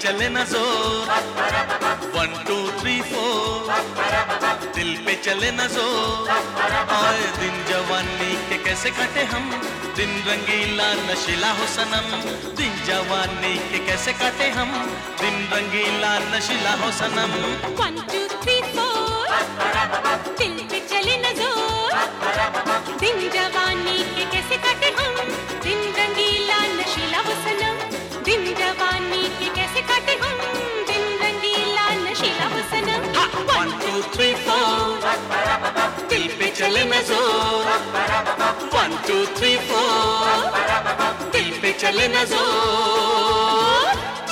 चले न जोर, 1 2 3 4, दिल पे चले न जोर। आए दिन जवानी के कैसे काटे हम, दिन रंगीला नशीला हो सनम। दिन जवानी के कैसे काटे हम, दिन रंगीला नशीला हो सनम। 1 2 3 4, दिल पे चले न जोर, दिन जवानी के कैसे काटे हम, दिन रंगीला नशीला हो सनम। दिन जवानी के कैसे काटे हम, दिन रंगीला नशीला हो सनम। 1 2 3 4, दिल पे चले न जोर, 1 2 3 4, दिल पे चले न जोर।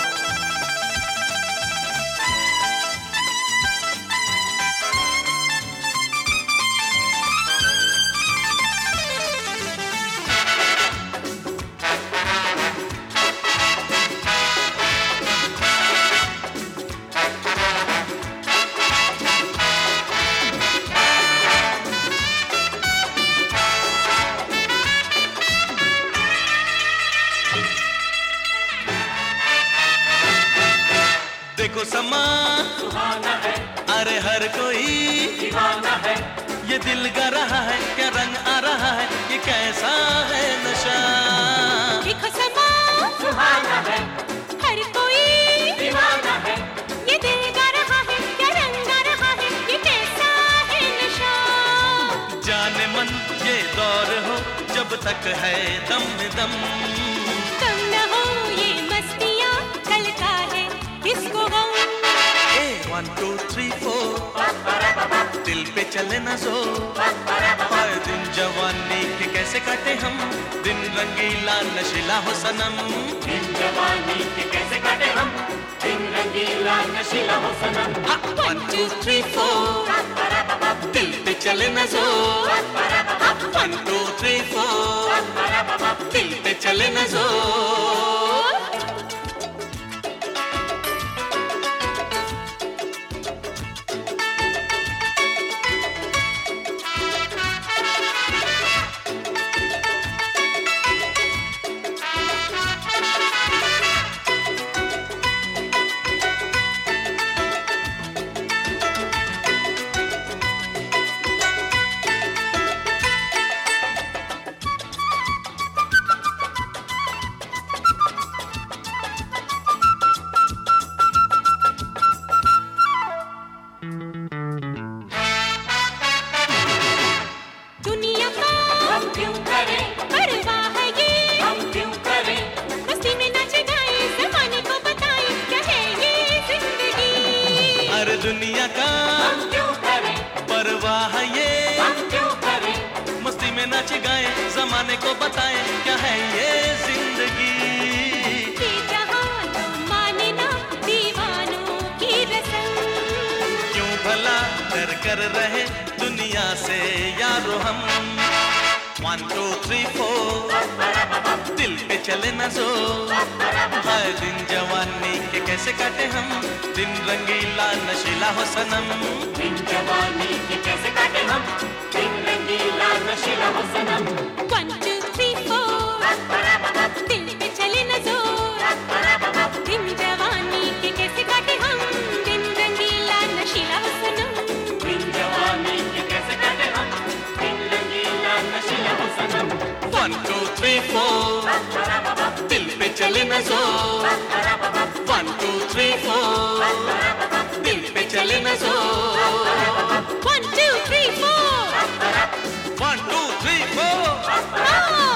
देखो समा सुहाना है, अरे हर कोई दीवाना है, ये दिल गा रहा है, क्या रंग आ रहा है, ये कैसा है नशा। देखो समा सुहाना है, हर कोई दीवाना है, ये दिल गा रहा है, क्या रंग आ रहा है, ये कैसा है नशा। जाने मन ये दौर हो जब तक है दम में दम, कम न हो ये मस्तियाँ, कल का है किसको गम। 1 2 3 4, दिल पे चले न जोर। आए दिन जवानी के कैसे काटे हम, दिन रंगीला नशीला हो सनम। दिन जवानी के कैसे काटे हम, दिन रंगीला नशीला हो सनम। 1 2 3 4, दिल पे चले न जोर। 1 2 3 4, दिल पे चले न जोर। दुनिया का हम क्यों करें, परवाह है ये, हम क्यों करें, मस्ती में नाचे गाए, जमाने को बताए क्या है ये जिंदगी। अरे दुनिया का हम क्यों करें, परवाह ये, हम क्यों करें, मस्ती में नाचे गाए, जमाने को बताए क्या है ये जिंदगी। ये जहां तो माने ना दीवानों की रस्म, क्यों भला डर कर रहे दुनिया से यारो हम। 1 2 3 4, दिल पे चले न जोर। हाय दिन जवानी के कैसे काटे हम, दिन रंगीला नशीला हो सनम। दिन जवानी के कैसे काटे हम, दिन रंगीला नशीला हो सनम। 1 2 3 4, दिल पे चले न जोर। दिन जवानी के कैसे काटे हम, दिन रंगीला नशीला हो सनम। दिन जवानी के कैसे काटे हम, दिन रंगीला नशीला हो सनम। 1 2 3 4, दिल पे चले न जोर। 1 2 3 4, दिल पे चले न जोर। 1 2 3 4, 1 2 3 4, हाँ।